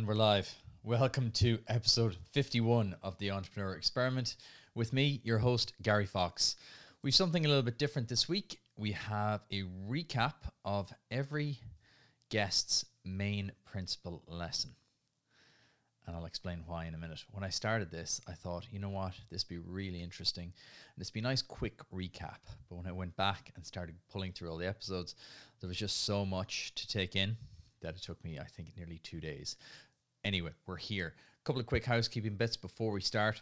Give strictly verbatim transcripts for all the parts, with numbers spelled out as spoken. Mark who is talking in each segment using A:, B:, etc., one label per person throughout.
A: And we're live. Welcome to episode fifty-one of the Entrepreneur Experiment with me, your host, Gary Fox. We've something a little bit different this week. We have a recap of every guest's main principle lesson. And I'll explain why in a minute. When I started this, I thought, you know what, this would be really interesting. And this would be a nice quick recap. But when I went back and started pulling through all the episodes, there was just so much to take in that it took me, I think, nearly two days. Anyway, we're here. A couple of quick housekeeping bits before we start.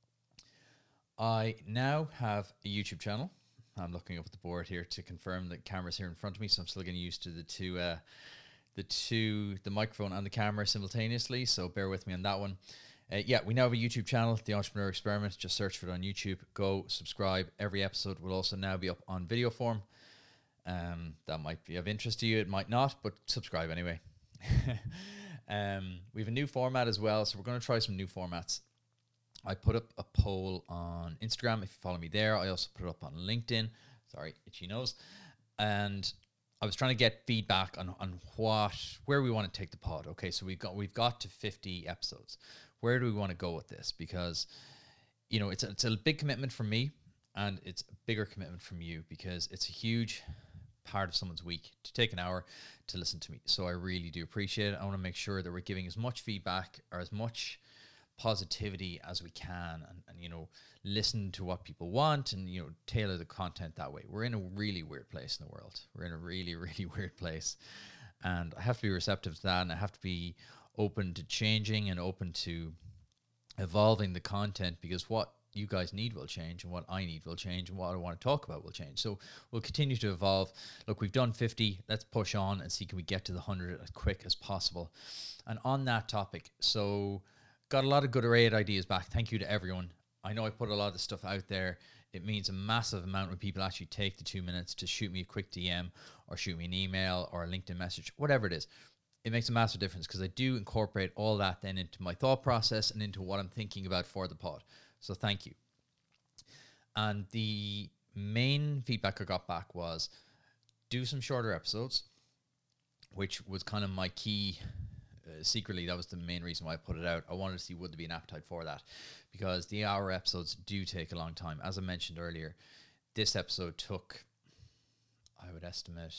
A: I now have a YouTube channel. I'm looking up at the board here to confirm that camera's here in front of me, so I'm still getting used to the two, uh, the two, the microphone and the camera simultaneously. So bear with me on that one. Uh, yeah, we now have a YouTube channel, The Entrepreneur Experiment. Just search for it on YouTube. Go subscribe. Every episode will also now be up on video form. Um, that might be of interest to you. It might not, but subscribe anyway. um, we have a new format as well, so we're going to try some new formats. I put up a poll on Instagram. If you follow me there, I also put it up on LinkedIn. Sorry, itchy nose. And I was trying to get feedback on, on what, where we want to take the pod. Okay, so we've got we've got to fifty episodes. Where do we want to go with this? Because, you know, it's a, it's a big commitment from me, and it's a bigger commitment from you, because it's a huge part of someone's week to take an hour to listen to me. So I really do appreciate it. I want to make sure that we're giving as much feedback or as much positivity as we can, and, and you know, listen to what people want, and you know, tailor the content that way. We're in a really weird place in the world. We're in a really, really weird place, and I have to be receptive to that, and I have to be open to changing and open to evolving the content, because what you guys need will change, and what I need will change, and what I want to talk about will change. So we'll continue to evolve. Look, we've done fifty. Let's push on and see, can we get to the one hundred as quick as possible? And on that topic, so got a lot of good array of ideas back. Thank you to everyone. I know I put a lot of stuff out there. It means a massive amount when people actually take the two minutes to shoot me a quick D M or shoot me an email or a LinkedIn message, whatever it is. It makes a massive difference, because I do incorporate all that then into my thought process and into what I'm thinking about for the pod. So thank you. And the main feedback I got back was do some shorter episodes, which was kind of my key. Uh, secretly, that was the main reason why I put it out. I wanted to see would there be an appetite for that, because the hour episodes do take a long time. As I mentioned earlier, this episode took, I would estimate,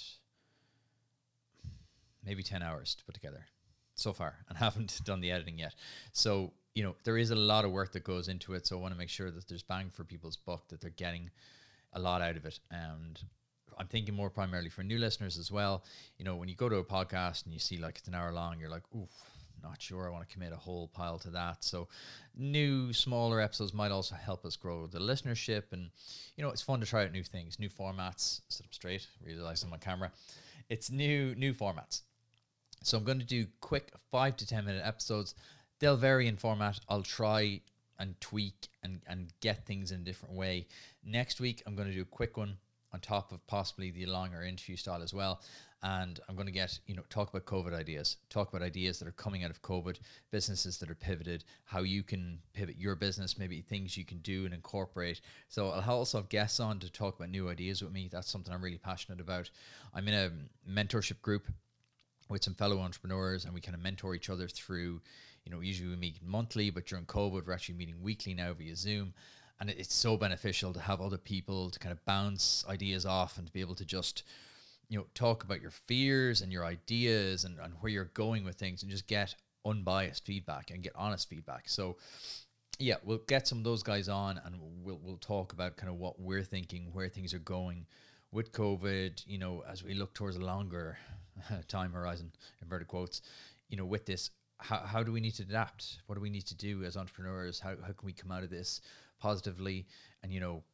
A: maybe ten hours to put together so far, and haven't done the editing yet. So, you know, there is a lot of work that goes into it. So I want to make sure that there's bang for people's buck, that they're getting a lot out of it. And I'm thinking more primarily for new listeners as well. You know, when you go to a podcast and you see like it's an hour long, you're like, oof, not sure I want to commit a whole pile to that. So new, smaller episodes might also help us grow the listenership. And, you know, it's fun to try out new things, new formats. Sit up straight, realize on my camera. It's new, new formats. So I'm going to do quick five to ten minute episodes. They'll vary in format. I'll try and tweak and, and get things in a different way. Next week, I'm going to do a quick one on top of possibly the longer interview style as well. And I'm going to get, you know, talk about COVID ideas, talk about ideas that are coming out of COVID, businesses that are pivoted, how you can pivot your business, maybe things you can do and incorporate. So I'll also have guests on to talk about new ideas with me. That's something I'm really passionate about. I'm in a mentorship group with some fellow entrepreneurs, and we kind of mentor each other through, you know, usually we meet monthly, but during COVID, we're actually meeting weekly now via Zoom. And it's so beneficial to have other people to kind of bounce ideas off and to be able to just, you know, talk about your fears and your ideas and, and where you're going with things, and just get unbiased feedback and get honest feedback. So yeah, we'll get some of those guys on, and we'll we'll talk about kind of what we're thinking, where things are going with COVID, you know, as we look towards a longer time horizon, inverted quotes, you know, with this, how how do we need to adapt? What do we need to do as entrepreneurs? How how can we come out of this positively and, you know,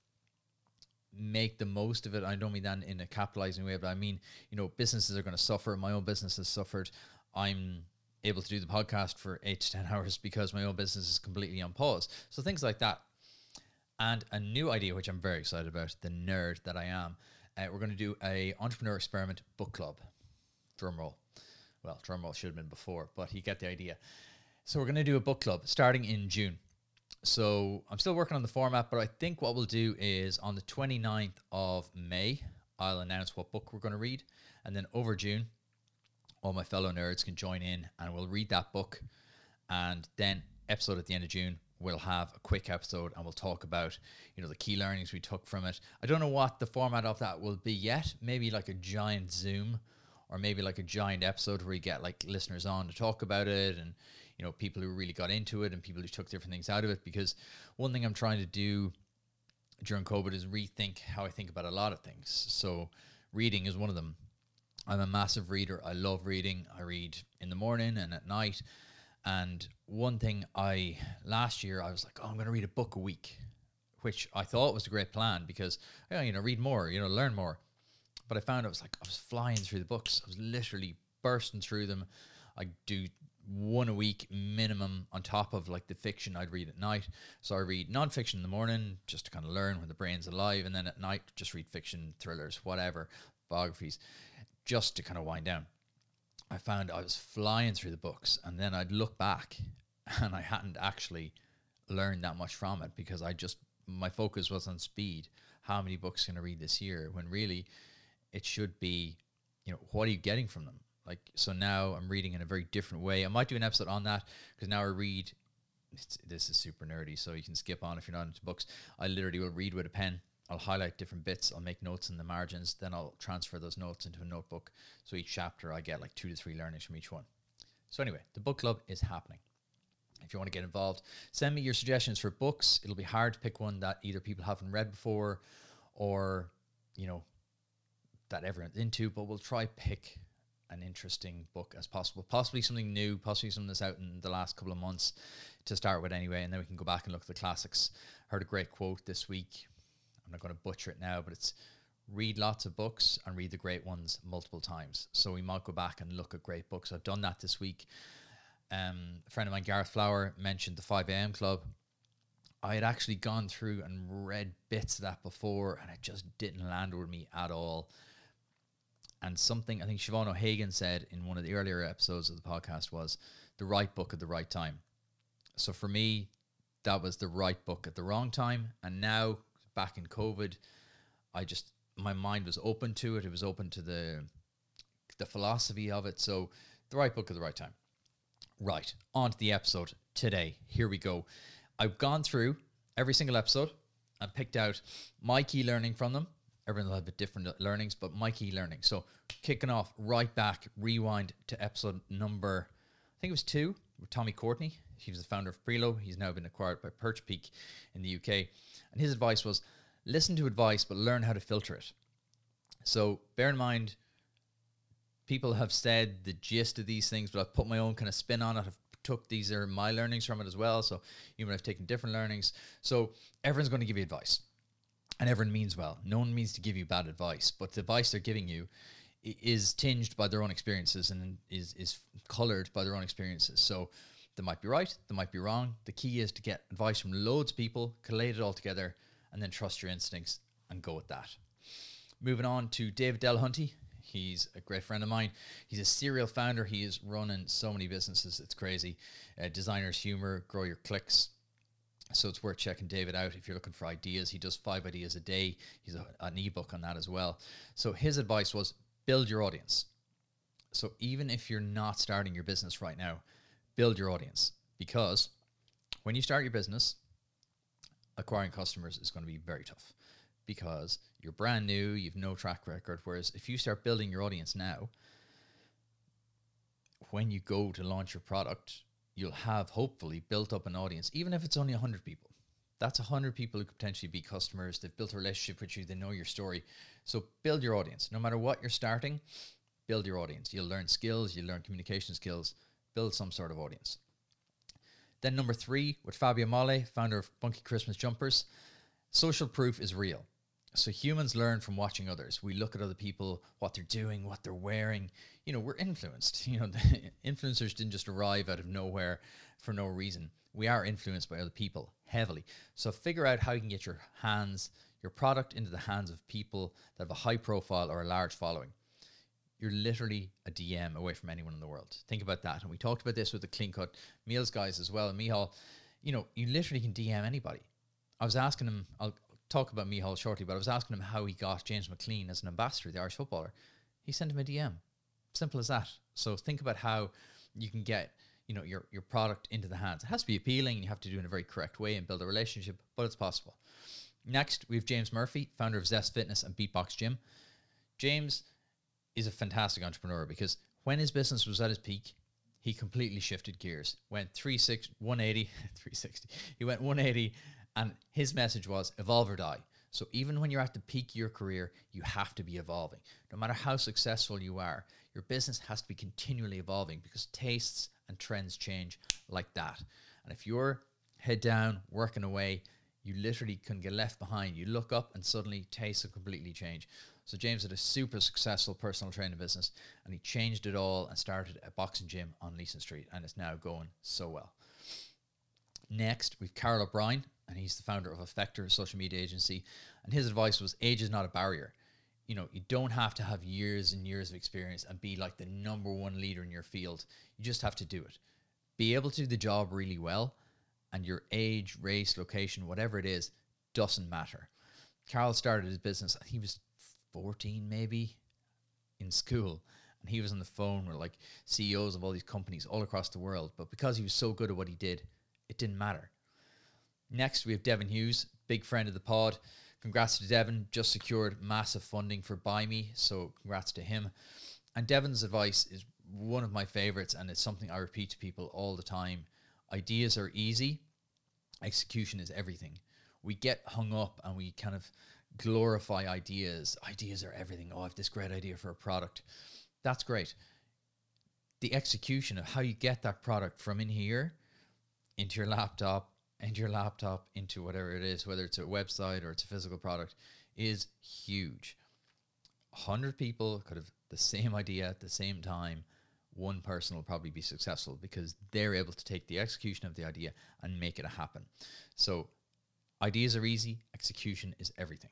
A: make the most of it? I don't mean that in a capitalizing way, but I mean, you know, businesses are going to suffer. My own business has suffered. I'm able to do the podcast for eight to ten hours because my own business is completely on pause. So things like that. And a new idea, which I'm very excited about, the nerd that I am, uh, we're going to do a Entrepreneur Experiment book club. Drum roll. Well, drum roll should have been before, but you get the idea. So we're going to do a book club starting in June. So I'm still working on the format, but I think what we'll do is on the twenty-ninth of May, I'll announce what book we're going to read. And then over June, all my fellow nerds can join in and we'll read that book. And then episode at the end of June, we'll have a quick episode and we'll talk about, you know, the key learnings we took from it. I don't know what the format of that will be yet. Maybe like a giant Zoom, or maybe like a giant episode where you get like listeners on to talk about it, and, you know, people who really got into it and people who took different things out of it. Because one thing I'm trying to do during COVID is rethink how I think about a lot of things. So reading is one of them. I'm a massive reader. I love reading. I read in the morning and at night. And one thing I, last year, I was like, oh, I'm going to read a book a week, which I thought was a great plan because, yeah, you know, read more, you know, learn more. But I found I was like, I was flying through the books. I was literally bursting through them. I do one a week minimum on top of like the fiction I'd read at night. So I read nonfiction in the morning just to kind of learn when the brain's alive. And then at night, just read fiction, thrillers, whatever, biographies, just to kind of wind down. I found I was flying through the books, and then I'd look back and I hadn't actually learned that much from it because I just, my focus was on speed. How many books can I read this year? When really it should be, you know, what are you getting from them? Like, so now I'm reading in a very different way. I might do an episode on that because now I read, it's, this is super nerdy, so you can skip on if you're not into books. I literally will read with a pen. I'll highlight different bits. I'll make notes in the margins. Then I'll transfer those notes into a notebook. So each chapter, I get like two to three learnings from each one. So anyway, the book club is happening. If you want to get involved, send me your suggestions for books. It'll be hard to pick one that either people haven't read before or, you know, that everyone's into, but we'll try pick an interesting book as possible. Possibly something new, possibly something that's out in the last couple of months to start with anyway, and then we can go back and look at the classics. Heard a great quote this week. I'm not going to butcher it now, but it's read lots of books and read the great ones multiple times. So we might go back and look at great books. I've done that this week. Um, a friend of mine, Gareth Flower, mentioned the five a.m. Club. I had actually gone through and read bits of that before, and it just didn't land with me at all. And something I think Siobhan O'Hagan said in one of the earlier episodes of the podcast was the right book at the right time. So for me, that was the right book at the wrong time. And now, back in COVID, I just, my mind was open to it. It was open to the the philosophy of it. So the right book at the right time. Right, on to the episode today. Here we go. I've gone through every single episode and picked out my key learning from them. Everyone will have a different learnings, but my key learning. So kicking off right back, rewind to episode number, I think it was two, with Tommy Courtney. He was the founder of Prelo. He's now been acquired by Perch Peak in the U K. And his advice was, listen to advice, but learn how to filter it. So bear in mind, people have said the gist of these things, but I've put my own kind of spin on it. I've took, these are my learnings from it as well. So you might have taken different learnings. So everyone's going to give you advice. And everyone means well. No one means to give you bad advice, but the advice they're giving you is tinged by their own experiences and is, is colored by their own experiences. So they might be right, they might be wrong. The key is to get advice from loads of people, collate it all together, and then trust your instincts and go with that. Moving on to David Delahunty. He's a great friend of mine. He's a serial founder. He is running so many businesses. It's crazy. Uh, Designer's Humor, Grow Your Clicks. So it's worth checking David out if you're looking for ideas. He does five ideas a day. He's a, an ebook on that as well. So his advice was build your audience. So even if you're not starting your business right now, build your audience, because when you start your business, acquiring customers is going to be very tough because you're brand new, you've no track record. Whereas if you start building your audience now, when you go to launch your product, you'll have hopefully built up an audience, even if it's only one hundred people. That's one hundred people who could potentially be customers. They've built a relationship with you. They know your story. So build your audience. No matter what you're starting, build your audience. You'll learn skills. You'll learn communication skills. Build some sort of audience. Then number three, with Fabio Male, founder of Funky Christmas Jumpers, social proof is real. So humans learn from watching others. We look at other people, what they're doing, what they're wearing. You know, we're influenced. You know, the influencers didn't just arrive out of nowhere for no reason. We are influenced by other people heavily. So figure out how you can get your hands, your product into the hands of people that have a high profile or a large following. You're literally a D M away from anyone in the world. Think about that. And we talked about this with the Clean Cut Meals guys as well. And Mihal, you know, you literally can D M anybody. I was asking him, I'll talk about Mihal shortly, but I was asking him how he got James McLean as an ambassador, the Irish footballer. He sent him a D M. Simple as that. So think about how you can get, you know, your, your product into the hands. It has to be appealing, and you have to do it in a very correct way and build a relationship, but it's possible. Next, we have James Murphy, founder of Zest Fitness and Beatbox Gym. James is a fantastic entrepreneur because when his business was at its peak, he completely shifted gears, went three sixty, one eighty, three sixty. He went one eighty, and his message was evolve or die. So even when you're at the peak of your career, you have to be evolving. No matter how successful you are, your business has to be continually evolving because tastes and trends change like that. And if you're head down, working away, you literally can get left behind. You look up and suddenly tastes have completely changed. So James had a super successful personal training business, and he changed it all and started a boxing gym on Leeson Street, and it's now going so well. Next, we've Carl O'Brien, and he's the founder of Effector, a social media agency. And his advice was age is not a barrier. You know, you don't have to have years and years of experience and be like the number one leader in your field. You just have to do it. Be able to do the job really well, and your age, race, location, whatever it is, doesn't matter. Carl started his business, he was fourteen maybe, in school, and he was on the phone with like C E Os of all these companies all across the world, but because he was so good at what he did, it didn't matter. Next, we have Devin Hughes, big friend of the pod. Congrats to Devin, just secured massive funding for Buy Me, so congrats to him. And Devin's advice is one of my favorites, and it's something I repeat to people all the time. Ideas are easy, execution is everything. We get hung up and we kind of glorify ideas. Ideas are everything. Oh, I have this great idea for a product. That's great. The execution of how you get that product from in here into your laptop, into your laptop, into whatever it is, whether it's a website or it's a physical product, is huge. A hundred people could have the same idea at the same time. One person will probably be successful because they're able to take the execution of the idea and make it happen. So ideas are easy, execution is everything.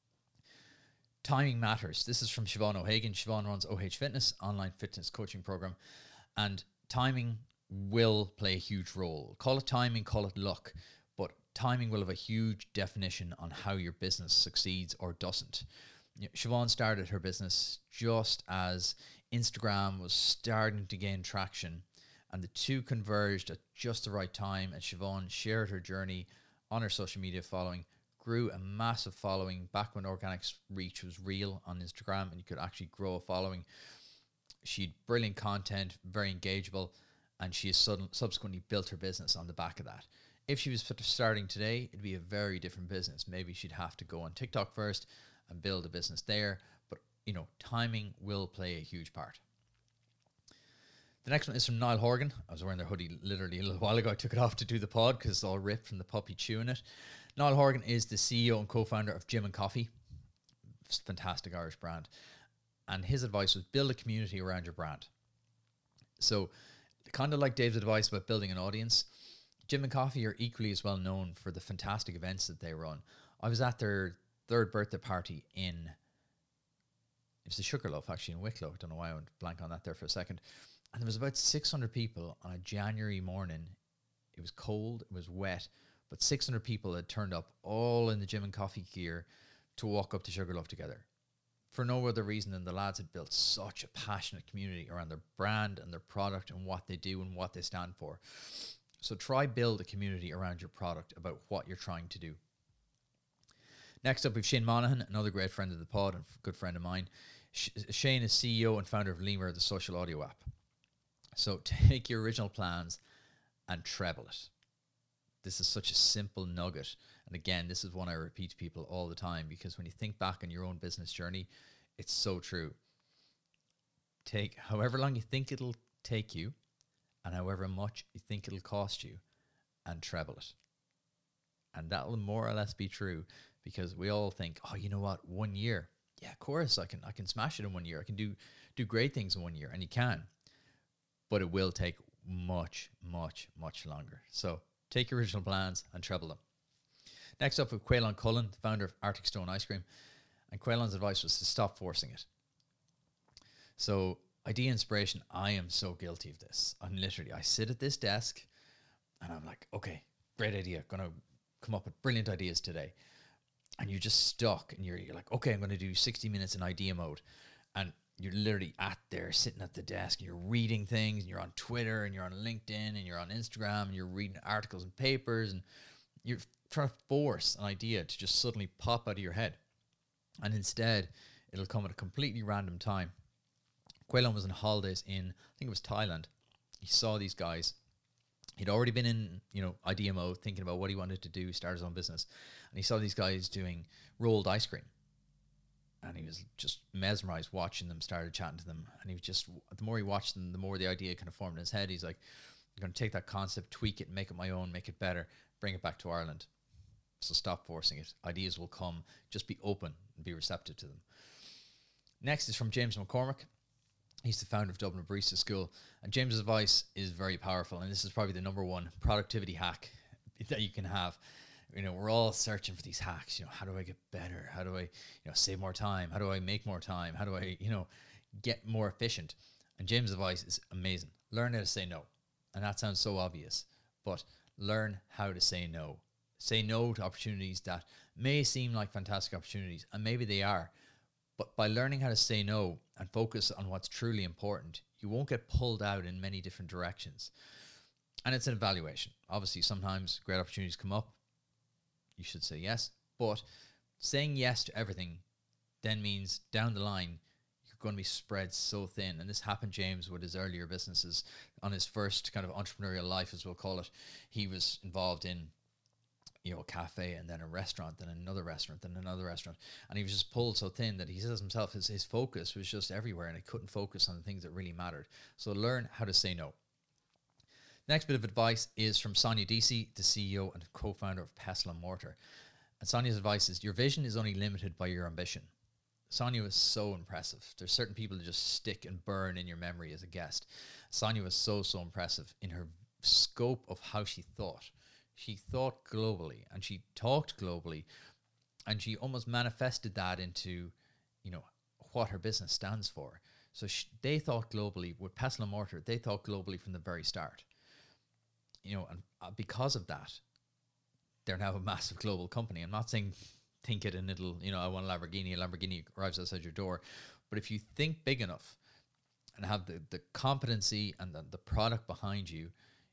A: Timing matters. This is from Siobhan O'Hagan. Siobhan runs O H Fitness, online fitness coaching program, and timing will play a huge role. Call it timing, call it luck, but timing will have a huge definition on how your business succeeds or doesn't. You know, Siobhan started her business just as Instagram was starting to gain traction, and the two converged at just the right time, and Siobhan shared her journey on her social media following, grew a massive following back when organic reach was real on Instagram and you could actually grow a following. She had brilliant content, very engageable, and she has sudden, subsequently built her business on the back of that. If she was starting today, it'd be a very different business. Maybe she'd have to go on TikTok first and build a business there. But, you know, timing will play a huge part. The next one is from Niall Horgan. I was wearing their hoodie literally a little while ago. I took it off to do the pod because it's all ripped from the puppy chewing it. Niall Horgan is the C E O and co-founder of Gym and Coffee. It's a fantastic Irish brand. And his advice was build a community around your brand. So kind of like Dave's advice about building an audience, Gym and Coffee are equally as well known for the fantastic events that they run. I was at their third birthday party in, it was the Sugarloaf actually in Wicklow. I don't know why I went blank on that there for a second. And there was about six hundred people on a January morning. It was cold, it was wet, but six hundred people had turned up all in the Gym and Coffee gear to walk up to Sugarloaf together. For no other reason than the lads had built such a passionate community around their brand and their product and what they do and what they stand for. So try build a community around your product about what you're trying to do. Next up, we have Shane Monaghan, another great friend of the pod and good friend of mine. Sh- Shane is C E O and founder of Lemur, the social audio app. So take your original plans and treble it. This is such a simple nugget. And again, this is one I repeat to people all the time because when you think back on your own business journey, it's so true. Take however long you think it'll take you and however much you think it'll cost you and treble it. And that will more or less be true because we all think, oh, you know what, one year. Yeah, of course, I can I can smash it in one year. I can do do great things in one year, and you can. But it will take much, much, much longer. So take your original plans and treble them. Next up, with Quaylon Cullen, the founder of Arctic Stone Ice Cream. And Quaylon's advice was to stop forcing it. So idea inspiration, I am so guilty of this. I'm literally, I sit at this desk and I'm like, okay, great idea. Going to come up with brilliant ideas today. And you're just stuck and you're, you're like, okay, I'm going to do sixty minutes in idea mode. And you're literally at there sitting at the desk and you're reading things and you're on Twitter and you're on LinkedIn and you're on Instagram and you're reading articles and papers and you're trying to force an idea to just suddenly pop out of your head. And instead, it'll come at a completely random time. Quay Lone was on holidays in, I think it was Thailand. He saw these guys. He'd already been in, you know, I D M O thinking about what he wanted to do, start his own business. And he saw these guys doing rolled ice cream. And he was just mesmerized watching them, started chatting to them. And he was just, the more he watched them, the more the idea kind of formed in his head. He's like, I'm going to take that concept, tweak it, make it my own, make it better, bring it back to Ireland. So stop forcing it. Ideas will come. Just be open and be receptive to them. Next is from James McCormick. He's the founder of Dublin Barista School. And James's advice is very powerful. And this is probably the number one productivity hack that you can have. You know, we're all searching for these hacks. You know, how do I get better? How do I, you know, save more time? How do I make more time? How do I, you know, get more efficient? And James' advice is amazing. Learn how to say no. And that sounds so obvious, but learn how to say no. Say no to opportunities that may seem like fantastic opportunities, and maybe they are. But by learning how to say no and focus on what's truly important, you won't get pulled out in many different directions. And it's an evaluation. Obviously, sometimes great opportunities come up. You should say yes. But saying yes to everything then means down the line, you're going to be spread so thin. And this happened, James, with his earlier businesses. On his first kind of entrepreneurial life, as we'll call it, he was involved in, you know, a cafe and then a restaurant, then another restaurant, then another restaurant. And he was just pulled so thin that he says himself, his, his focus was just everywhere and he couldn't focus on the things that really mattered. So learn how to say no. Next bit of advice is from Sonia Deasy, the C E O and co-founder of Pestle and Mortar. And Sonia's advice is, your vision is only limited by your ambition. Sonia was so impressive. There's certain people that just stick and burn in your memory as a guest. Sonia was so, so impressive in her scope of how she thought. She thought globally and she talked globally, and she almost manifested that into, you know, what her business stands for. So she, they thought globally with Pestle and Mortar. They thought globally from the very start. You know, and uh, because of that, they're now a massive global company. I'm not saying think it and it'll, you know, I want a Lamborghini, a Lamborghini arrives outside your door. But if you think big enough and have the, the competency and the, the product behind you,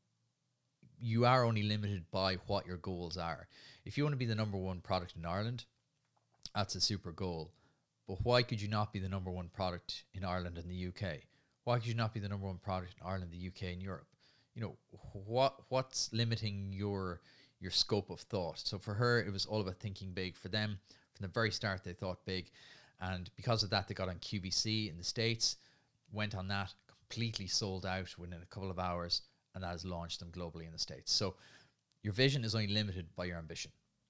A: you are only limited by what your goals are. If you want to be the number one product in Ireland, that's a super goal. But why could you not be the number one product in Ireland and the U K? Why could you not be the number one product in Ireland, the U K, and Europe? You know, what what's limiting your your scope of thought? So for her, it was all about thinking big. For them, from the very start, they thought big. And because of that, they got on Q V C in the States, went on that, completely sold out within a couple of hours, and that has launched them globally in the States. So your vision is only limited by your ambition.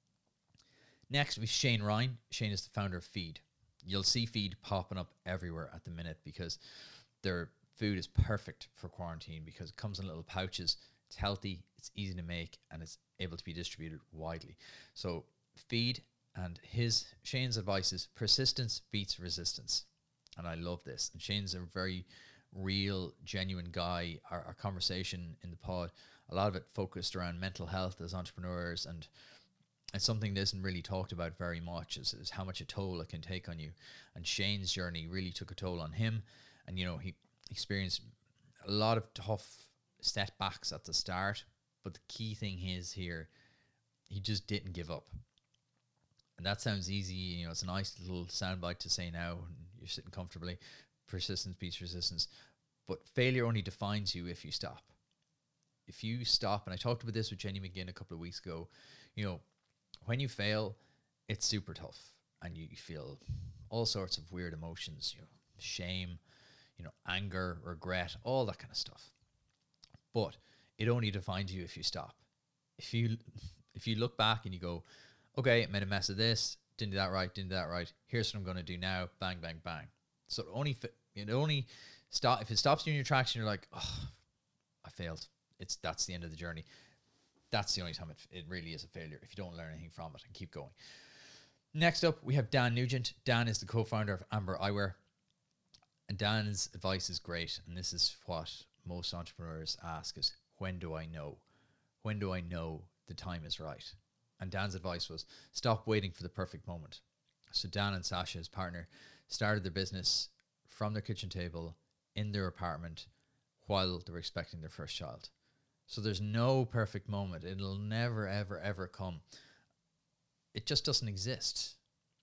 A: Next, we have Shane Ryan. Shane is the founder of Feed. You'll see Feed popping up everywhere at the minute because their food is perfect for quarantine because it comes in little pouches. It's healthy, it's easy to make, and it's able to be distributed widely. So Feed, and his Shane's advice is persistence beats resistance. And I love this. And Shane's a very real, genuine guy. Our, our conversation in the pod, a lot of it focused around mental health as entrepreneurs, and it's something that isn't really talked about very much, is, is how much a toll it can take on you. And Shane's journey really took a toll on him. And, you know, he experienced a lot of tough setbacks at the start. But the key thing is here, he just didn't give up. And that sounds easy. You know, it's a nice little soundbite to say now. You're sitting comfortably. Persistence beats resistance. But failure only defines you if you stop. If you stop, and I talked about this with Jenny McGinn a couple of weeks ago, you know, when you fail, it's super tough. And you feel all sorts of weird emotions, you know, shame, you know, anger, regret, all that kind of stuff. But it only defines you if you stop. If you if you look back and you go, okay, I made a mess of this, didn't do that right, didn't do that right, here's what I'm going to do now, bang, bang, bang. So it only, it only stop, if it stops you in your tracks and you're like, oh, I failed, it's that's the end of the journey. That's the only time it, it really is a failure, if you don't learn anything from it and keep going. Next up, we have Dan Nugent. Dan is the co-founder of Amber Eyewear. And Dan's advice is great. And this is what most entrepreneurs ask is, when do I know? When do I know the time is right? And Dan's advice was, stop waiting for the perfect moment. So Dan and Sasha, his partner, started their business from their kitchen table in their apartment while they're expecting their first child. So there's no perfect moment. It'll never, ever, ever come. It just doesn't exist.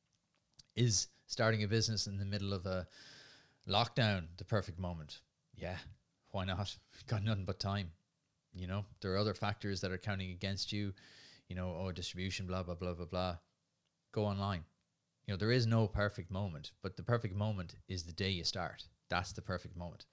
A: Is starting a business in the middle of a lockdown the perfect moment? Yeah, why not? Got nothing but time. You know, there are other factors that are counting against you. You know, oh, distribution, blah, blah, blah, blah, blah. Go online. You know, there is no perfect moment, but the perfect moment is the day you start. That's the perfect moment.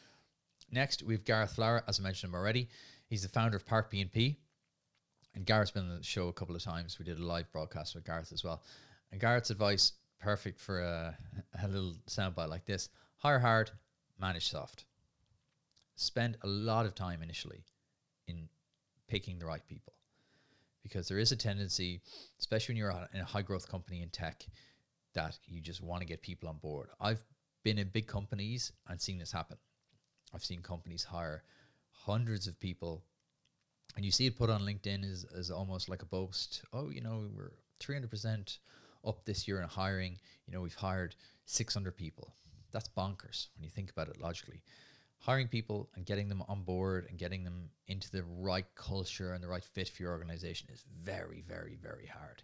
A: Next, we've Gareth Flower, as I mentioned him already. He's the founder of Park B and P. And Gareth's been on the show a couple of times. We did a live broadcast with Gareth as well. And Gareth's advice, perfect for a, a little soundbite like this: hire hard, manage soft. Spend a lot of time initially in picking the right people, because there is a tendency, especially when you're in a high growth company in tech, that you just want to get people on board. I've been in big companies and seen this happen. I've seen companies hire hundreds of people, and you see it put on LinkedIn as, as almost like a boast. Oh, you know, we're three hundred percent up this year in hiring. You know, we've hired six hundred people. That's bonkers when you think about it logically. Hiring people and getting them on board and getting them into the right culture and the right fit for your organization is very, very, very hard.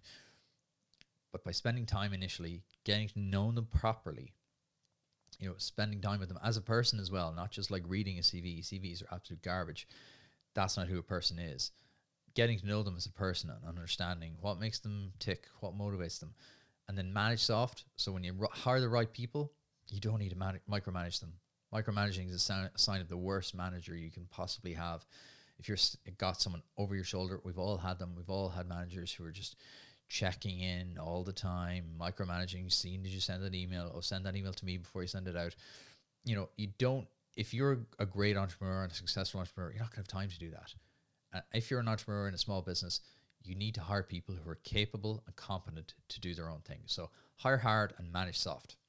A: But by spending time initially, getting to know them properly, you know, spending time with them as a person as well, not just like reading a C V. C Vs are absolute garbage. That's not who a person is. Getting to know them as a person and understanding what makes them tick, what motivates them, and then manage soft. So when you r- hire the right people, you don't need to man- micromanage them. Micromanaging is a, sound, a sign of the worst manager you can possibly have. If you're st- got someone over your shoulder, we've all had them. We've all had managers who are just checking in all the time, micromanaging, seeing, did you send an email? Oh, send that email to me before you send it out. You know, you don't, if you're a great entrepreneur and a successful entrepreneur, you're not going to have time to do that. Uh, if you're an entrepreneur in a small business, you need to hire people who are capable and competent to do their own thing. So hire hard and manage soft.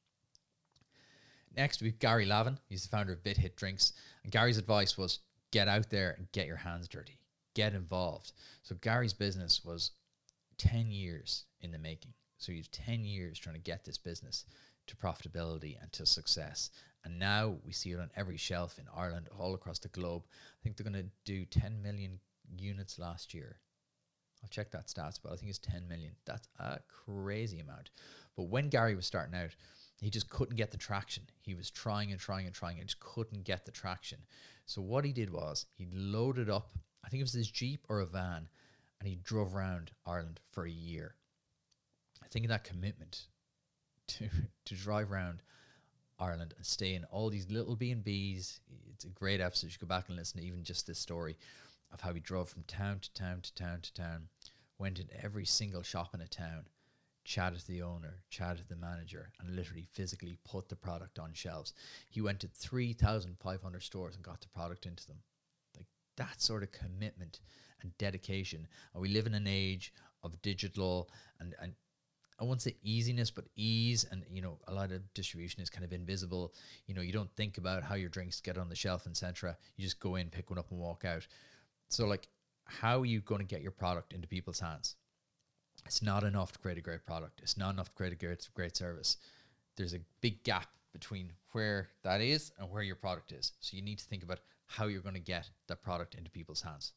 A: Next, we've Gary Lavin. He's the founder of Bit Hit Drinks. And Gary's advice was get out there and get your hands dirty. Get involved. So Gary's business was ten years in the making. So he's ten years trying to get this business to profitability and to success. And now we see it on every shelf in Ireland, all across the globe. I think they're going to do ten million units last year. I'll check that stats, but I think it's ten million. That's a crazy amount. But when Gary was starting out, he just couldn't get the traction. He was trying and trying and trying and just couldn't get the traction. So what he did was he loaded up, I think it was his Jeep or a van, and he drove around Ireland for a year. I think of that commitment to to drive around Ireland and stay in all these little B and B's. It's a great episode. You should go back and listen to even just this story of how he drove from town to town to town to town, went in every single shop in a town, chatted to the owner, chatted to the manager, and literally physically put the product on shelves. He went to three thousand five hundred stores and got the product into them. Like that sort of commitment and dedication. And we live in an age of digital and, and I won't say easiness, but ease. And, you know, a lot of distribution is kind of invisible. You know, you don't think about how your drinks get on the shelf, et cetera. You just go in, pick one up and walk out. So like, how are you going to get your product into people's hands? It's not enough to create a great product. It's not enough to create a great, great service. There's a big gap between where that is and where your product is. So you need to think about how you're going to get that product into people's hands.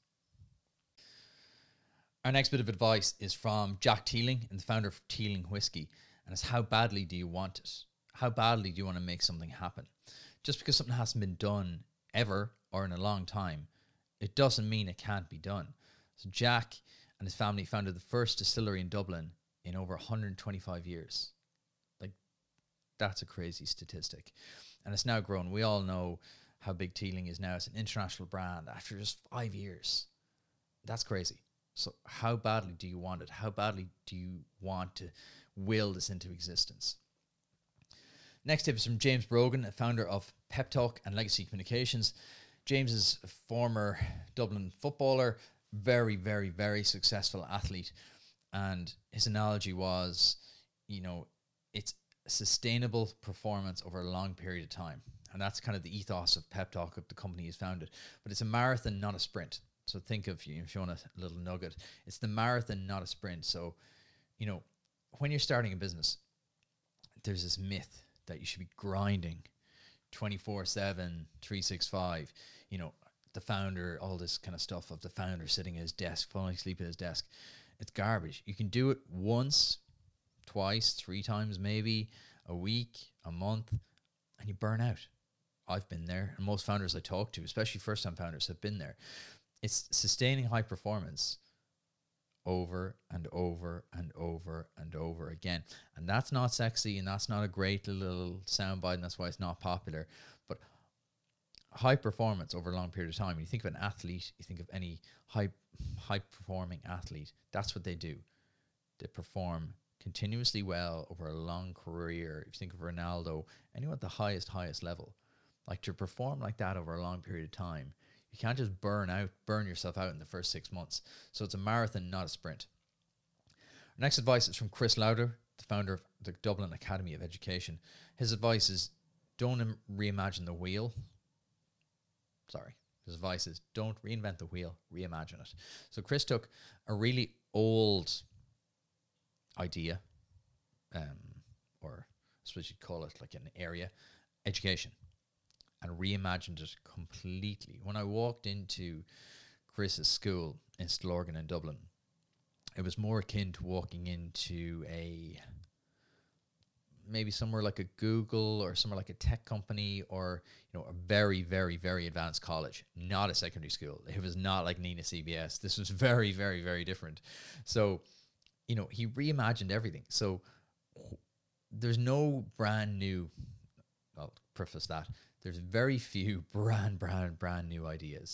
A: Our next bit of advice is from Jack Teeling, and the founder of Teeling Whiskey. And it's how badly do you want it? How badly do you want to make something happen? Just because something hasn't been done ever or in a long time, it doesn't mean it can't be done. So Jack and his family founded the first distillery in Dublin in over one hundred twenty-five years. Like, that's a crazy statistic. And it's now grown. We all know how big Teeling is now. It's an international brand after just five years. That's crazy. So how badly do you want it? How badly do you want to will this into existence? Next tip is from James Brogan, a founder of Pep Talk and Legacy Communications. James is a former Dublin footballer, very, very, very successful athlete. And his analogy was, you know, it's sustainable performance over a long period of time. And that's kind of the ethos of Pep Talk, of the company he's founded. But it's a marathon, not a sprint. So think of, you know, if you want a little nugget, it's the marathon, not a sprint. So, you know, when you're starting a business, there's this myth that you should be grinding twenty-four seven, three sixty-five, you know, the founder, all this kind of stuff of the founder sitting at his desk, falling asleep at his desk. It's garbage. You can do it once, twice, three times maybe, a week, a month, and you burn out. I've been there, and most founders I talk to, especially first-time founders, have been there. It's sustaining high performance over and over and over and over again. And that's not sexy, and that's not a great little soundbite, and that's why it's not popular. But high performance over a long period of time. When you think of an athlete, you think of any high high performing athlete, that's what they do. They perform continuously well over a long career. If you think of Ronaldo, anyone at the highest, highest level, like to perform like that over a long period of time, you can't just burn out, burn yourself out in the first six months. So it's a marathon, not a sprint. Our next advice is from Chris Lauder, the founder of the Dublin Academy of Education. His advice is don't im- reimagine the wheel. Sorry. His advice is don't reinvent the wheel, reimagine it. So Chris took a really old idea, um, or I suppose you'd call it like an area, education, and reimagined it completely. When I walked into Chris's school in Stillorgan in Dublin, it was more akin to walking into a, maybe somewhere like a Google or somewhere like a tech company, or, you know, a very, very, very advanced college, not a secondary school. It was not like Nina C B S. This was very, very, very different. So, you know, he reimagined everything. So there's no brand new, I'll preface that, there's very few brand, brand, brand new ideas.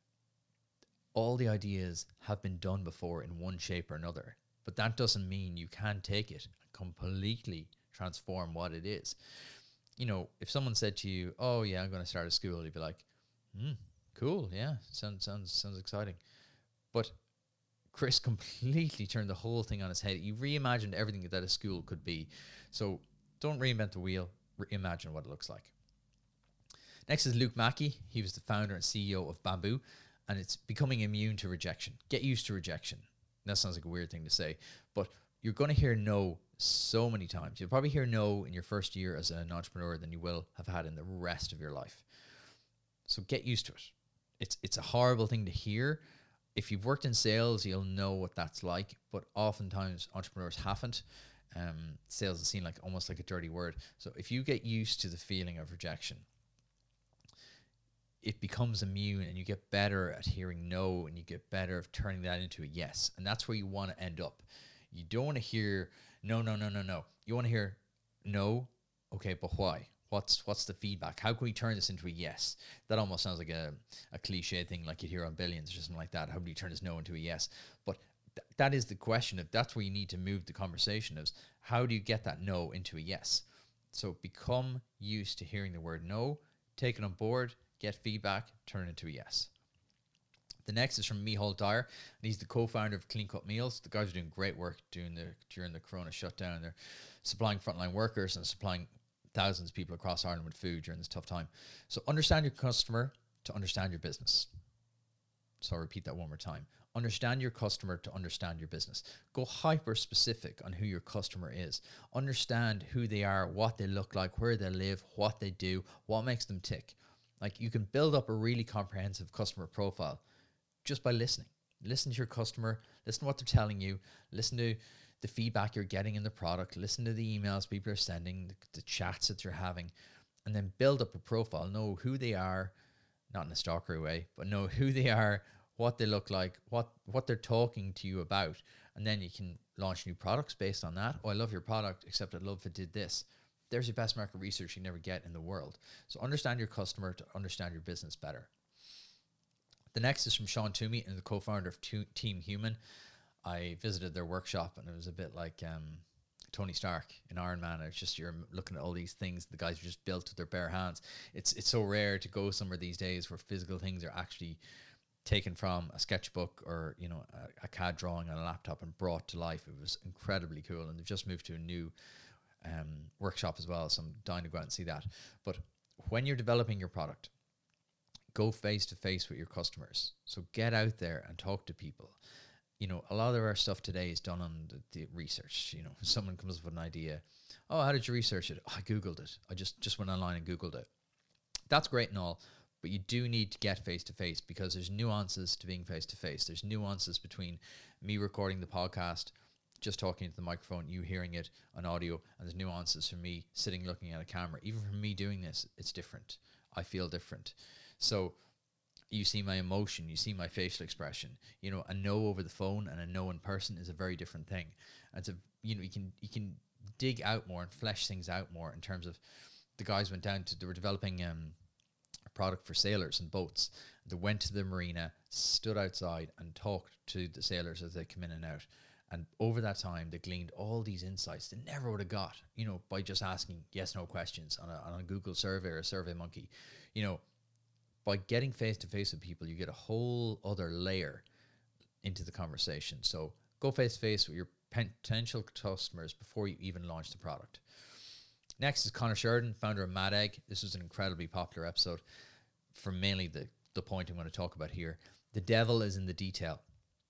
A: All the ideas have been done before in one shape or another, but that doesn't mean you can take it and completely transform what it is. You know, if someone said to you, oh yeah, I'm going to start a school, you'd be like, hmm, cool, yeah, sounds sounds sounds exciting. But Chris completely turned the whole thing on its head. He reimagined everything that a school could be. So don't reinvent the wheel, reimagine what it looks like. Next is Luke Mackey. He was the founder and C E O of Bamboo, and it's becoming immune to rejection. Get used to rejection. That sounds like a weird thing to say, but you're going to hear no so many times. You'll probably hear no in your first year as an entrepreneur than you will have had in the rest of your life. So get used to it. It's it's a horrible thing to hear. If you've worked in sales, you'll know what that's like, but oftentimes entrepreneurs haven't. Um, sales is seen like almost like a dirty word. So if you get used to the feeling of rejection, it becomes immune, and you get better at hearing no, and you get better at turning that into a yes. And that's where you want to end up. You don't want to hear no, no, no, no, no. You want to hear no. Okay, but why? What's what's the feedback? How can we turn this into a yes? That almost sounds like a, a cliche thing like you'd hear on Billions or something like that. How do you turn this no into a yes? But th- that is the question. If that's where you need to move the conversation, is how do you get that no into a yes? So become used to hearing the word no, take it on board, get feedback, turn it into a yes. The next is from Mihal Dyer, and he's the co-founder of Clean Cut Meals. The guys are doing great work during the during the Corona shutdown. They're supplying frontline workers and supplying thousands of people across Ireland with food during this tough time. So understand your customer to understand your business. So I'll repeat that one more time. Understand your customer to understand your business. Go hyper specific on who your customer is. Understand who they are, what they look like, where they live, what they do, what makes them tick. Like, you can build up a really comprehensive customer profile just by listening. Listen to your customer, listen to what they're telling you, listen to the feedback you're getting in the product, listen to the emails people are sending, the, the chats that you're having, and then build up a profile. Know who they are, not in a stalkery way, but know who they are, what they look like, what, what they're talking to you about, and then you can launch new products based on that. Oh, I love your product, except I'd love if it did this. There's your best market research you never get in the world. So understand your customer to understand your business better. The next is from Sean Toomey, and the co-founder of to- Team Human. I visited their workshop, and it was a bit like um, Tony Stark in Iron Man. It's just, you're looking at all these things the guys are just built with their bare hands. It's it's so rare to go somewhere these days where physical things are actually taken from a sketchbook or, you know, a, a C A D drawing on a laptop and brought to life. It was incredibly cool, and they've just moved to a new um, workshop as well, so I'm dying to go out and see that. But when you're developing your product, go face to face with your customers. So get out there and talk to people. You know, a lot of our stuff today is done on the, the research. You know, someone comes up with an idea. Oh, how did you research it? Oh, I Googled it. I just, just went online and Googled it. That's great and all, but you do need to get face to face because there's nuances to being face to face. There's nuances between me recording the podcast, just talking to the microphone, you hearing it on audio, and there's nuances for me sitting looking at a camera. Even for me doing this, it's different. I feel different. So you see my emotion, you see my facial expression. You know, a no over the phone and a no in person is a very different thing. And so, you know, you can you can dig out more and flesh things out more in terms of the guys went down to, they were developing um, a product for sailors and boats. They went to the marina, stood outside and talked to the sailors as they come in and out. And over that time, they gleaned all these insights they never would have got, you know, by just asking yes, no questions on a, on a Google survey or a Survey Monkey. You know, by getting face to face with people, you get a whole other layer into the conversation. So go face to face with your potential customers before you even launch the product. Next is Connor Sheridan, founder of Mad Egg. This was an incredibly popular episode for mainly the, the point I'm going to talk about here. The devil is in the detail.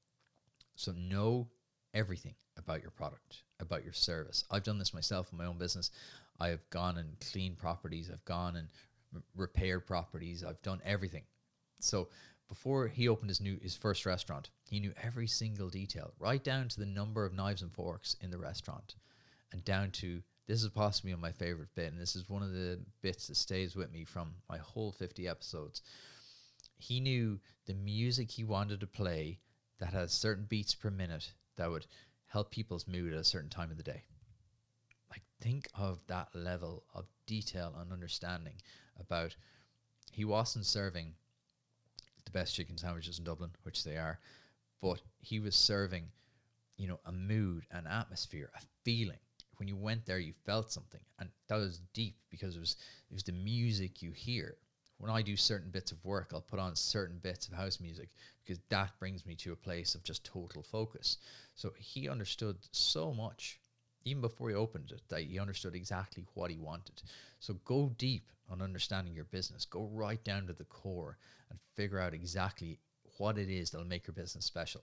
A: So know everything about your product, about your service. I've done this myself in my own business. I have gone and cleaned properties. I've gone and r- repaired properties. I've done everything. So before he opened his new his first restaurant, he knew every single detail, right down to the number of knives and forks in the restaurant, and down to, this is possibly my favorite bit, and this is one of the bits that stays with me from my whole fifty episodes. He knew the music he wanted to play that has certain beats per minute that would help people's mood at a certain time of the day. Like, think of that level of detail and understanding about, he wasn't serving the best chicken sandwiches in Dublin, which they are, but he was serving, you know, a mood, an atmosphere, a feeling. When you went there, you felt something, and that was deep because it was it was the music you hear. When I do certain bits of work, I'll put on certain bits of house music because that brings me to a place of just total focus. So he understood so much, even before he opened it, that he understood exactly what he wanted. So go deep on understanding your business. Go right down to the core and figure out exactly what it is that'll make your business special.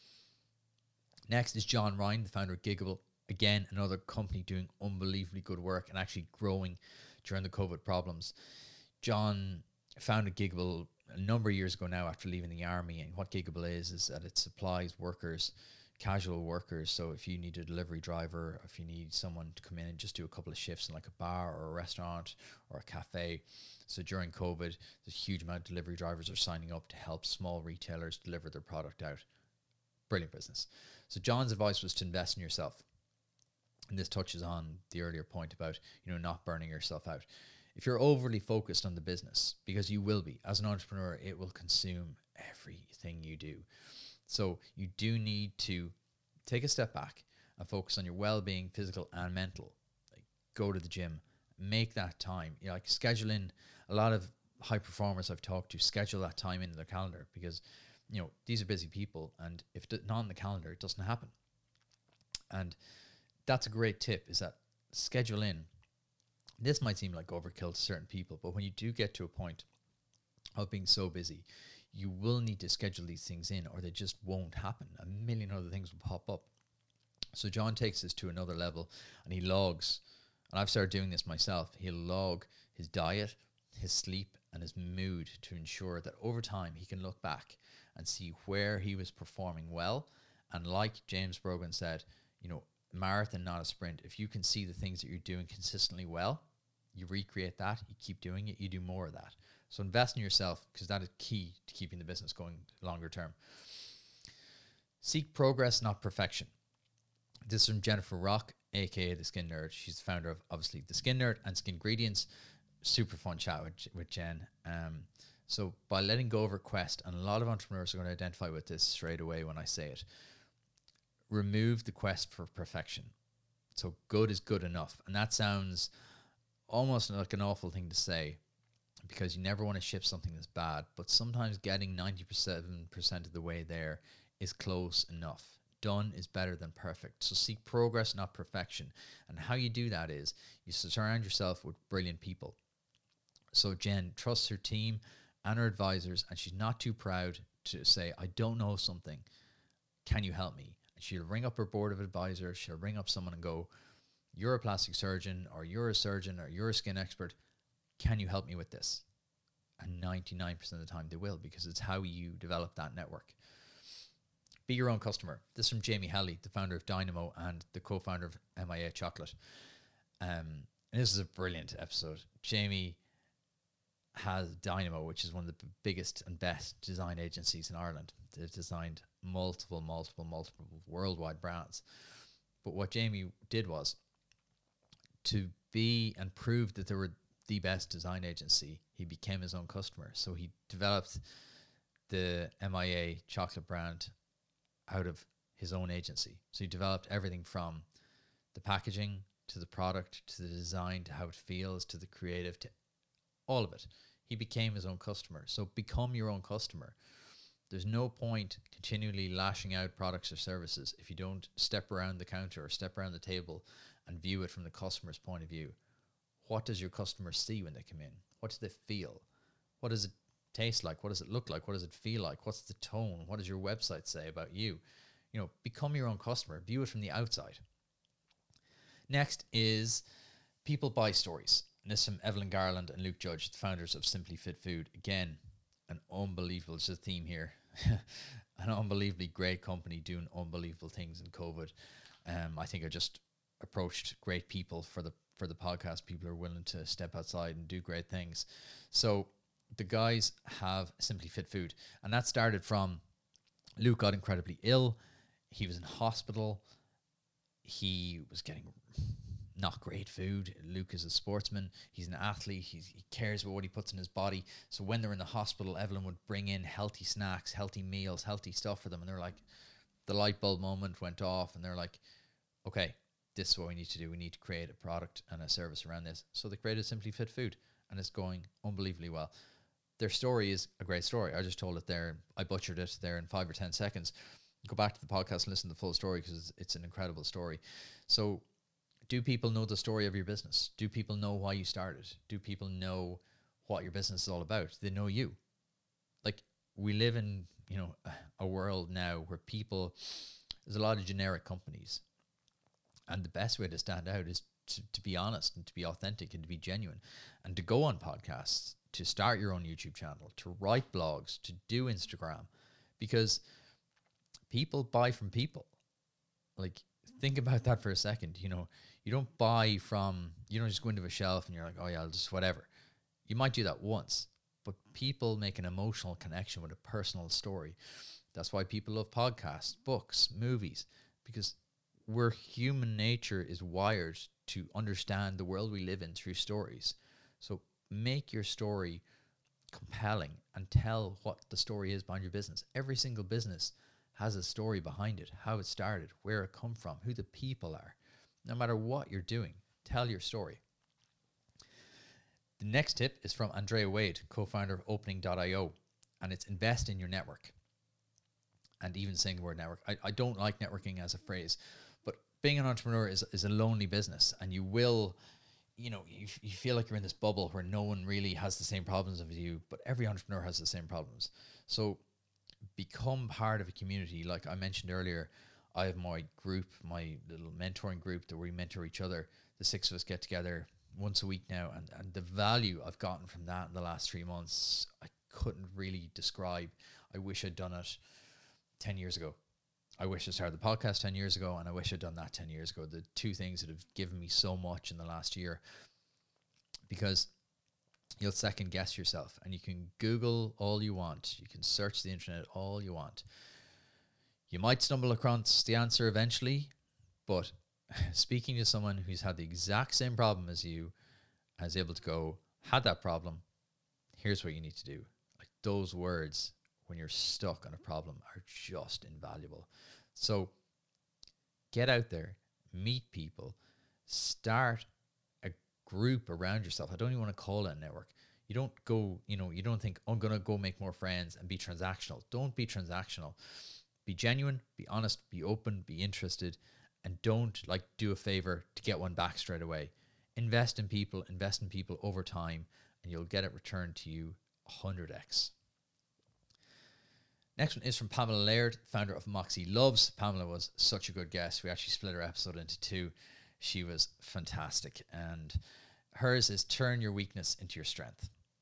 A: Next is John Ryan, the founder of Gigable. Again, another company doing unbelievably good work and actually growing during the COVID problems. John founded Gigable a number of years ago now after leaving the army, and what Gigable is is that it supplies workers, casual workers. So if you need a delivery driver, if you need someone to come in and just do a couple of shifts in like a bar or a restaurant or a cafe. So during COVID, there's a huge amount of delivery drivers are signing up to help small retailers deliver their product out. Brilliant business. So John's advice was to invest in yourself. And this touches on the earlier point about, you know, not burning yourself out. If you're overly focused on the business, because you will be, as an entrepreneur, it will consume everything you do. So you do need to take a step back and focus on your well-being, physical and mental. Like, go to the gym, make that time. You know, like schedule in. A lot of high performers I've talked to schedule that time into their calendar because, you know, these are busy people, and if it's not on the calendar, it doesn't happen. And that's a great tip, is that schedule in. This might seem like overkill to certain people, but when you do get to a point of being so busy, you will need to schedule these things in or they just won't happen. A million other things will pop up. So John takes this to another level and he logs, and I've started doing this myself. He'll log his diet, his sleep and his mood to ensure that over time he can look back and see where he was performing well. And like James Brogan said, you know, marathon, not a sprint. If you can see the things that you're doing consistently well, you recreate that, you keep doing it, you do more of that. So invest in yourself because that is key to keeping the business going longer term. Seek progress, not perfection. This is from Jennifer Rock, aka The Skin Nerd. She's the founder of, obviously, The Skin Nerd and Skin Ingredients. Super fun chat with, with Jen. Um, so by letting go of request, and a lot of entrepreneurs are going to identify with this straight away when I say it, remove the quest for perfection. So good is good enough. And that sounds almost like an awful thing to say because you never want to ship something that's bad, but sometimes getting ninety-seven percent of the way there is close enough. Done is better than perfect. So seek progress, not perfection. And how you do that is you surround yourself with brilliant people. So Jen trusts her team and her advisors, and she's not too proud to say, I don't know something. Can you help me? And she'll ring up her board of advisors. She'll ring up someone and go, you're a plastic surgeon, or you're a surgeon, or you're a skin expert. Can you help me with this? And ninety-nine percent of the time they will, because it's how you develop that network. Be your own customer. This is from Jamie Halley, the founder of Dynamo and the co-founder of M I A Chocolate. Um, and this is a brilliant episode. Jamie has Dynamo, which is one of the b- biggest and best design agencies in Ireland. They've designed multiple, multiple, multiple worldwide brands. But what Jamie did was to be and prove that they were the best design agency, he became his own customer. So he developed the M I A chocolate brand out of his own agency. So he developed everything from the packaging to the product to the design to how it feels to the creative to all of it. He became his own customer. So become your own customer. There's no point continually lashing out products or services if you don't step around the counter or step around the table and view it from the customer's point of view. What does your customer see when they come in? What do they feel? What does it taste like? What does it look like? What does it feel like? What's the tone? What does your website say about you? You know, become your own customer. View it from the outside. Next is people buy stories. And this is from Evelyn Garland and Luke Judge, the founders of Simply Fit Food. Again, an unbelievable, it's a theme here, an unbelievably great company doing unbelievable things in COVID. Um, I think I just approached great people for the for the podcast. People are willing to step outside and do great things. So the guys have Simply Fit Food, and that started from Luke got incredibly ill. He was in hospital. He was getting not great food. Luke is a sportsman. He's an athlete. He's, he cares about what he puts in his body. So when they're in the hospital, Evelyn would bring in healthy snacks, healthy meals, healthy stuff for them. And they're like, the light bulb moment went off, and they're like, okay, this is what we need to do. We need to create a product and a service around this. So they created Simply Fit Food, and it's going unbelievably well. Their story is a great story. I just told it there. I butchered it there in five or ten seconds. Go back to the podcast and listen to the full story, because it's, it's an incredible story. So do people know the story of your business? Do people know why you started? Do people know what your business is all about? They know you. Like, we live in, you know, a, a world now where people, there's a lot of generic companies. And the best way to stand out is to, to be honest and to be authentic and to be genuine and to go on podcasts, to start your own YouTube channel, to write blogs, to do Instagram, because people buy from people. Like, think about that for a second. You know, you don't buy from, you don't just go into a shelf and you're like, oh yeah, I'll just whatever. You might do that once, but people make an emotional connection with a personal story. That's why people love podcasts, books, movies, because we're human nature is wired to understand the world we live in through stories. So make your story compelling and tell what the story is behind your business. Every single business has a story behind it, how it started, where it come from, who the people are. No matter what you're doing, tell your story. The next tip is from Andrea Wade, co-founder of opening dot io, and it's invest in your network. And even saying the word network, I, I don't like networking as a phrase, but being an entrepreneur is, is a lonely business, and you will, you know, you, you feel like you're in this bubble where no one really has the same problems as you, but every entrepreneur has the same problems. So become part of a community. Like I mentioned earlier, I have my group, my little mentoring group that we mentor each other. The six of us get together once a week now, and, and the value I've gotten from that in the last three months, I couldn't really describe. I wish I'd done it ten years ago. I wish I started the podcast ten years ago, and I wish I'd done that ten years ago. The two things that have given me so much in the last year, because you'll second guess yourself, and you can Google all you want. You can search the internet all you want. You might stumble across the answer eventually, but speaking to someone who's had the exact same problem as you, is able to go, had that problem, here's what you need to do. Like, those words, when you're stuck on a problem, are just invaluable. So get out there, meet people, start a group around yourself. I don't even want to call it a network. You don't go, you know, you don't think, oh, I'm going to go make more friends and be transactional. Don't be transactional. Be genuine, be honest, be open, be interested, and don't like do a favor to get one back straight away. Invest in people, invest in people over time, and you'll get it returned to you one hundred x. Next one is from Pamela Laird, founder of Moxie Loves. Pamela was such a good guest. We actually split her episode into two. She was fantastic. And hers is turn your weakness into your strength. Uh,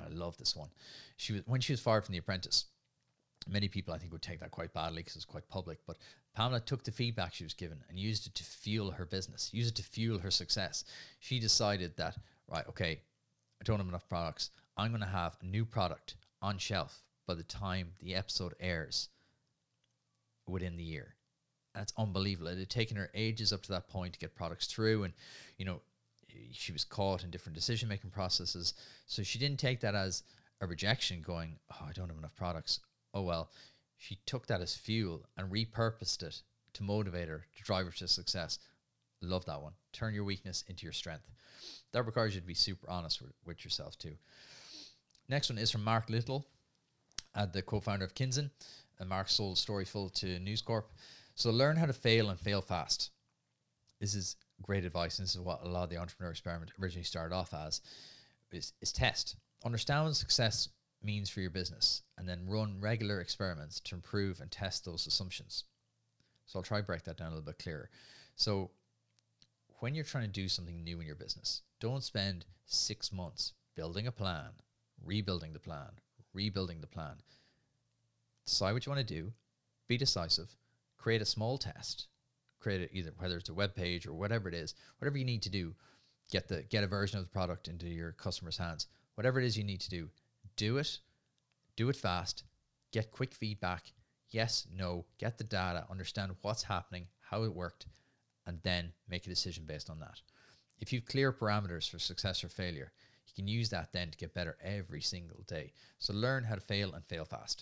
A: I love this one. She was when she was fired from The Apprentice. Many people, I think, would take that quite badly because it's quite public. But Pamela took the feedback she was given and used it to fuel her business, used it to fuel her success. She decided that, right, okay, I don't have enough products. I'm going to have a new product on shelf by the time the episode airs within the year. And it's unbelievable. It had taken her ages up to that point to get products through. And, you know, she was caught in different decision-making processes. So she didn't take that as a rejection going, oh, I don't have enough products. Oh, well, she took that as fuel and repurposed it to motivate her, to drive her to success. Love that one. Turn your weakness into your strength. That requires you to be super honest with, with yourself too. Next one is from Mark Little, uh, the co-founder of Kinzen. And Mark sold Storyful to News Corp. So learn how to fail and fail fast. This is great advice. And this is what a lot of the Entrepreneur Experiment originally started off as, is, is test. Understand what success means for your business, and then run regular experiments to improve and test those assumptions. So I'll try to break that down a little bit clearer. So when you're trying to do something new in your business, don't spend six months building a plan, rebuilding the plan, rebuilding the plan. Decide what you want to do, be decisive, create a small test, create it either, whether it's a web page or whatever it is, whatever you need to do, get the get a version of the product into your customers' hands. Whatever it is you need to do, do it, do it fast, get quick feedback, yes, no, get the data, understand what's happening, how it worked, and then make a decision based on that. If you have clear parameters for success or failure, you can use that then to get better every single day. So learn how to fail and fail fast.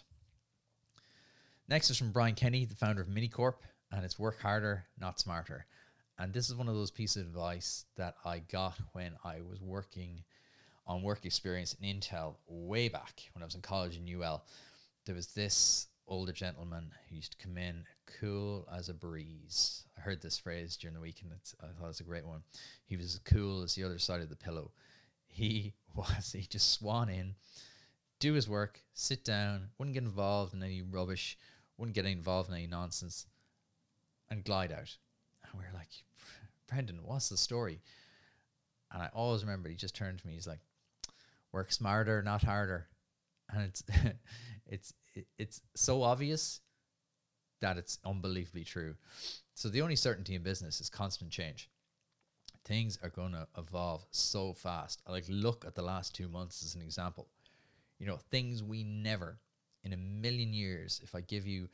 A: Next is from Brian Kenny, the founder of Minicorp, and it's work harder, not smarter. And this is one of those pieces of advice that I got when I was working on work experience in Intel way back when I was in college in U L. There was this older gentleman who used to come in cool as a breeze. I heard this phrase during the week and it's, I thought it was a great one. He was as cool as the other side of the pillow. He was, he just swan in, do his work, sit down, wouldn't get involved in any rubbish, wouldn't get involved in any nonsense, and glide out. And we were like, Brendan, what's the story? And I always remember he just turned to me, he's like, work smarter, not harder. And it's it's it's so obvious that it's unbelievably true. So the only certainty in business is constant change. Things are going to evolve so fast. I like look at the last two months as an example. You know, things we never in a million years, if I give you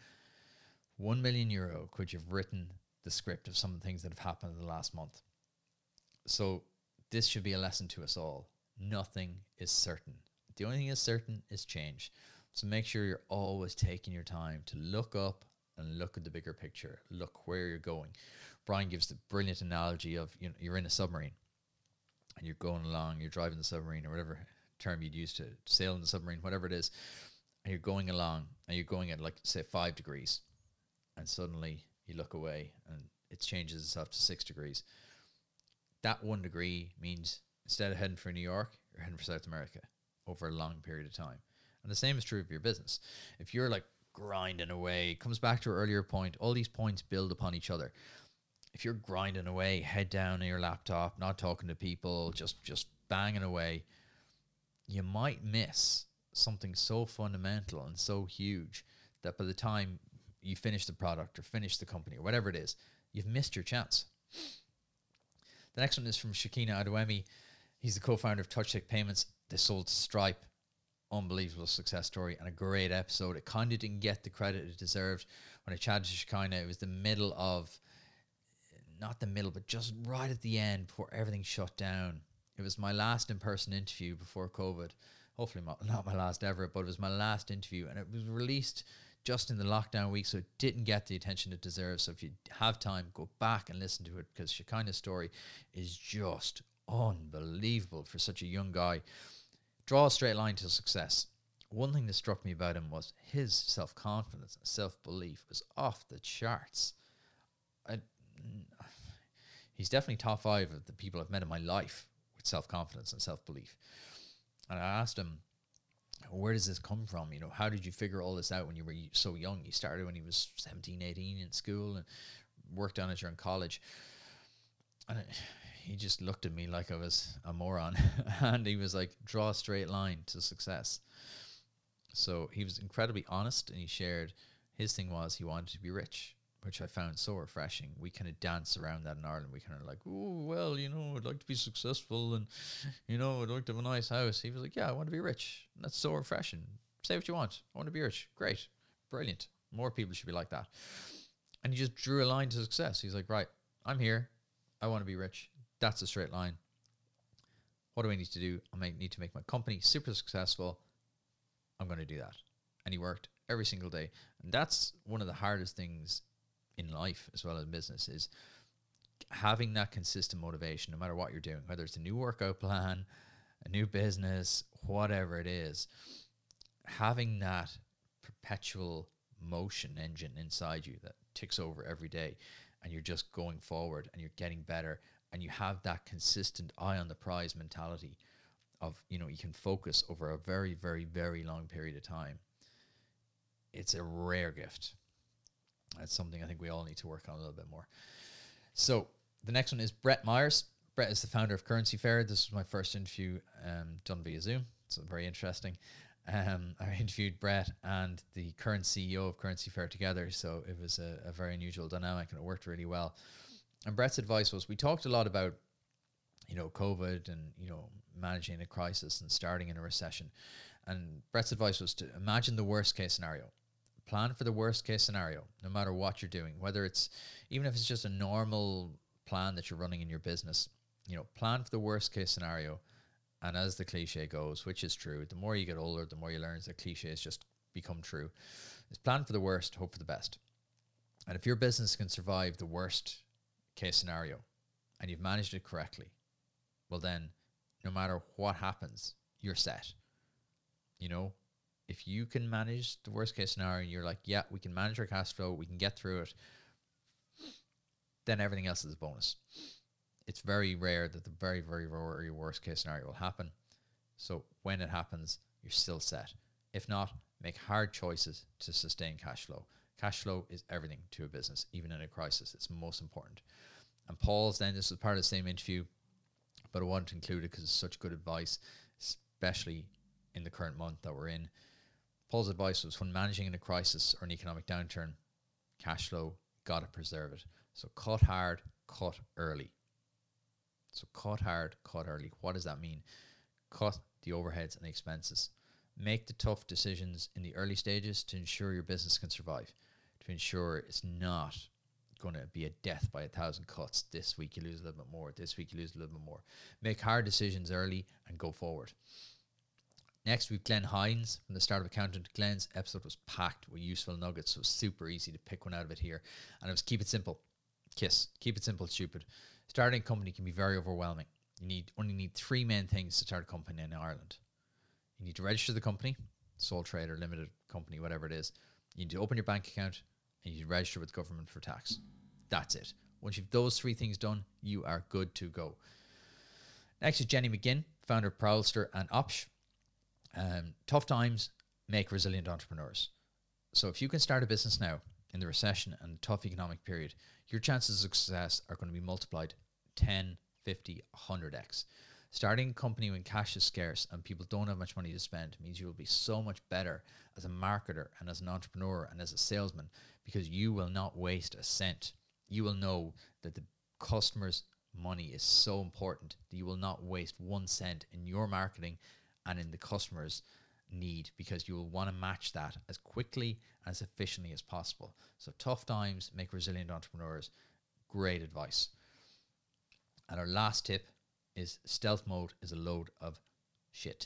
A: one million euro, could you have written the script of some of the things that have happened in the last month? So this should be a lesson to us all. Nothing is certain. The only thing is certain is change. So make sure you're always taking your time to look up and look at the bigger picture. Look where you're going. Brian gives the brilliant analogy of, you know, you're in a submarine and you're going along, you're driving the submarine or whatever term you'd use to sail in the submarine, whatever it is, and you're going along and you're going at like, say, five degrees. And suddenly you look away and it changes itself to six degrees. That one degree means instead of heading for New York, you're heading for South America over a long period of time. And the same is true of your business. If you're like grinding away, it comes back to our earlier point, all these points build upon each other. If you're grinding away, head down on your laptop, not talking to people, just, just banging away, you might miss something so fundamental and so huge that by the time you finish the product or finish the company or whatever it is, you've missed your chance. The next one is from Shakina Adewemi. He's the co-founder of TouchTech Payments. They sold to Stripe. Unbelievable success story and a great episode. It kind of didn't get the credit it deserved. When I chatted to Shakina, it was the middle of, not the middle, but just right at the end before everything shut down. It was my last in-person interview before COVID. Hopefully not my last ever, but it was my last interview. And it was released just in the lockdown week, so it didn't get the attention it deserves. So if you have time, go back and listen to it, because Shakina's story is just unbelievable for such a young guy. Draw a straight line to success. One thing that struck me about him was his self-confidence and self-belief was off the charts. I, he's definitely top five of the people I've met in my life with self-confidence and self-belief. And I asked him, where does this come from? You know, how did you figure all this out when you were so young? He started when he was seventeen, eighteen in school and worked on it during college. And it, he just looked at me like I was a moron. And he was like, draw a straight line to success. So he was incredibly honest, and he shared his thing was he wanted to be rich, which I found so refreshing. We kind of dance around that in Ireland. We kind of like, oh, well, you know, I'd like to be successful, and, you know, I'd like to have a nice house. He was like, yeah, I want to be rich. And that's so refreshing. Say what you want. I want to be rich. Great. Brilliant. More people should be like that. And he just drew a line to success. He's like, right, I'm here. I want to be rich. That's a straight line. What do I need to do? I might need to make my company super successful. I'm going to do that. And he worked every single day. And that's one of the hardest things in life as well as business, is having that consistent motivation no matter what you're doing, whether it's a new workout plan, a new business, whatever it is. Having that perpetual motion engine inside you that ticks over every day, and you're just going forward and you're getting better, and you have that consistent eye on the prize mentality of, you know, you can focus over a very, very, very long period of time. It's a rare gift. That's something I think we all need to work on a little bit more. So the next one is Brett Myers. Brett is the founder of Currency Fair. This was my first interview um, done via Zoom, so very interesting. Um, I interviewed Brett and the current C E O of Currency Fair together, so it was a, a very unusual dynamic, and it worked really well. And Brett's advice was, we talked a lot about, you know, COVID and, you know, managing a crisis and starting in a recession. And Brett's advice was to imagine the worst case scenario. Plan for the worst case scenario, no matter what you're doing, whether it's, even if it's just a normal plan that you're running in your business, you know, plan for the worst case scenario. And as the cliche goes, which is true, the more you get older, the more you learn that cliches just become true. Is plan for the worst, hope for the best. And if your business can survive the worst case scenario and you've managed it correctly, well then, no matter what happens, you're set. You know, if you can manage the worst case scenario and you're like, yeah, we can manage our cash flow, we can get through it, then everything else is a bonus. It's very rare that the very, very, very worst case scenario will happen. So when it happens, you're still set. If not, make hard choices to sustain cash flow. Cash flow is everything to a business, even in a crisis. It's most important. And Paul's then, this was part of the same interview, but I wanted to include it because it's such good advice, especially in the current month that we're in. Paul's advice was, when managing in a crisis or an economic downturn, cash flow, got to preserve it. So cut hard, cut early. So cut hard, cut early. What does that mean? Cut the overheads and the expenses. Make the tough decisions in the early stages to ensure your business can survive, to ensure it's not going to be a death by a thousand cuts. This week you lose a little bit more. This week you lose a little bit more. Make hard decisions early and go forward. Next, we've Glenn Hines from the Startup Accountant. Glenn's episode was packed with useful nuggets, so it was super easy to pick one out of it here. And it was keep it simple. KISS. Keep it simple, stupid. Starting a company can be very overwhelming. You need only need three main things to start a company in Ireland. You need to register the company, sole trader, limited company, whatever it is. You need to open your bank account, and you need to register with government for tax. That's it. Once you've those three things done, you are good to go. Next is Jenny McGinn, founder of Prowlster and Opsh. Um, tough times make resilient entrepreneurs. So if you can start a business now in the recession and tough economic period, your chances of success are going to be multiplied ten, fifty, one hundred x. Starting a company when cash is scarce and people don't have much money to spend means you will be so much better as a marketer and as an entrepreneur and as a salesman, because you will not waste a cent. You will know that the customer's money is so important that you will not waste one cent in your marketing and in the customer's need, because you will want to match that as quickly and as efficiently as possible. So tough times make resilient entrepreneurs. Great advice. And our last tip is stealth mode is a load of shit.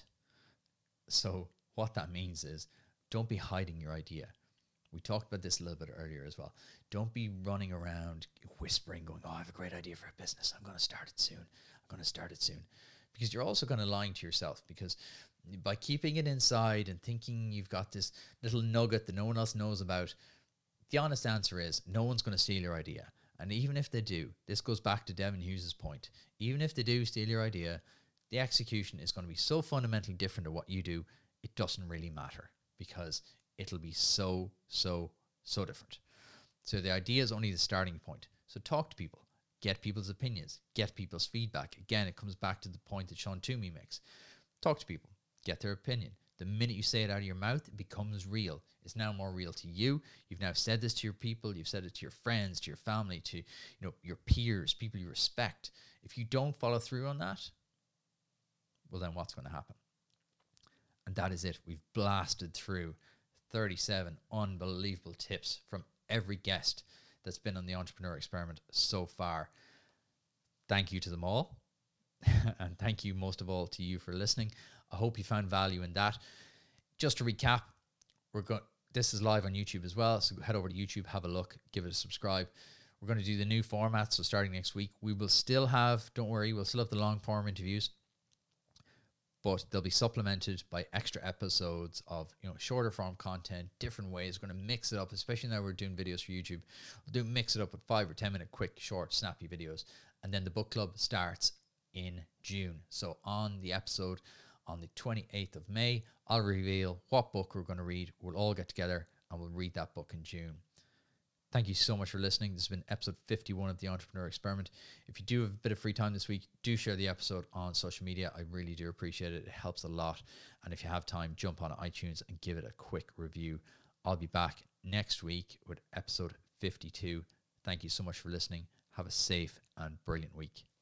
A: So what that means is, don't be hiding your idea. We talked about this a little bit earlier as well. Don't be running around whispering, going, oh, I have a great idea for a business. I'm going to start it soon. I'm going to start it soon. Because you're also going to lying to yourself, because by keeping it inside and thinking you've got this little nugget that no one else knows about, the honest answer is no one's going to steal your idea. And even if they do, this goes back to Devin Hughes's point, even if they do steal your idea, the execution is going to be so fundamentally different to what you do, it doesn't really matter, because it'll be so, so, so different. So the idea is only the starting point. So talk to people, Get people's opinions, get people's feedback. Again, it comes back to the point that Sean Toomey makes. Talk to people, get their opinion. The minute you say it out of your mouth, it becomes real. It's now more real to you. You've now said this to your people. You've said it to your friends, to your family, to, you know, your peers, people you respect. If you don't follow through on that, well, then what's going to happen? And that is it. We've blasted through thirty-seven unbelievable tips from every guest that's been on the Entrepreneur Experiment so far. Thank you to them all. And thank you most of all to you for listening. I hope you found value in that. Just to recap, we're going. This is live on YouTube as well, so head over to YouTube, have a look, give it a subscribe. We're going to do the new format, so starting next week, we will still have, don't worry, we'll still have the long form interviews, but they'll be supplemented by extra episodes of, you know, shorter form content, different ways. We're going to mix it up, especially now we're doing videos for YouTube. We'll do mix it up with five or ten minute quick, short, snappy videos. And then the book club starts in June. So on the episode on the twenty-eighth of May, I'll reveal what book we're going to read. We'll all get together and we'll read that book in June. Thank you so much for listening. This has been episode fifty-one of the Entrepreneur Experiment. If you do have a bit of free time this week, do share the episode on social media. I really do appreciate it. It helps a lot. And if you have time, jump on iTunes and give it a quick review. I'll be back next week with episode fifty-two. Thank you so much for listening. Have a safe and brilliant week.